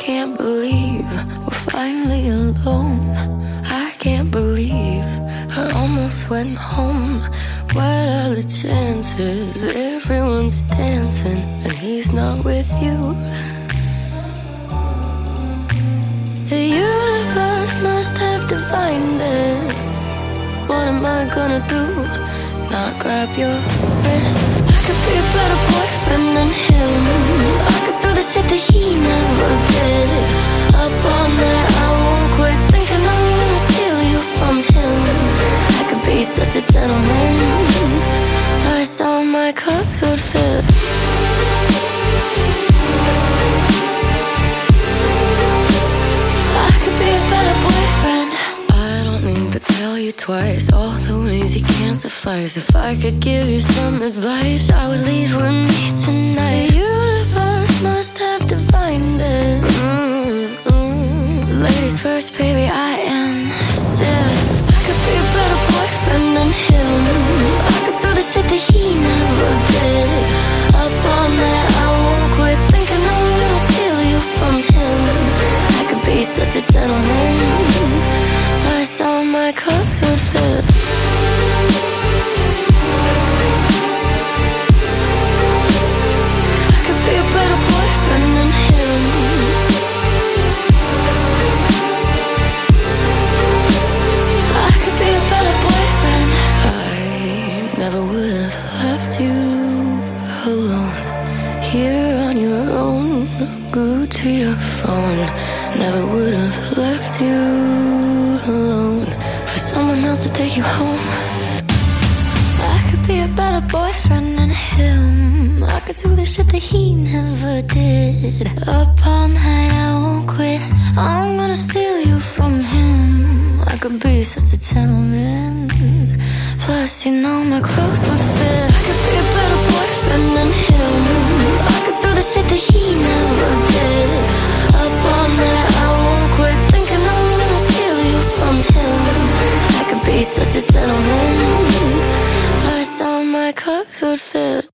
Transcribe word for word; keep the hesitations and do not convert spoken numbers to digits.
can't believe we're finally alone. I can't believe I almost went home. What are the chances? Everyone's dancing and he's not with you. The universe must have divined this. What am I gonna do? Not grab your wrist. I could be a better boyfriend than him. I could do the shit that he never did. Up all night, I won't quit thinking I'm gonna steal you from him. I could be such a gentleman, plus all my clothes would fit. I could be a better boyfriend. I don't need to tell you twice all the ways you can't suffice. If I could give you some advice, I would leave with me tonight. The universe must have divined it. Mm-hmm. Ladies first, baby, I insist. I could be a better boyfriend than him. I could do the shit that he never did. Up all night, I won't quit thinking I'm gonna steal you from him. I could be such a gentleman, plus all my clothes would fit. I could be a better boyfriend than him. I could be a better boyfriend. I never would have left you alone, here on your own. Glued to your phone. Never would have left you alone for someone else to take you home. I could be a better boyfriend than him. I could do the shit that he never did. Up all night, I won't quit. I'm gonna steal you from him. I could be such a gentleman, plus you know my clothes would fit. I could be a better boyfriend than him. I could do the shit that he never did. Up all night, I won't quit thinking I'm gonna steal you from him. I could be such a gentleman, plus all my clothes would fit.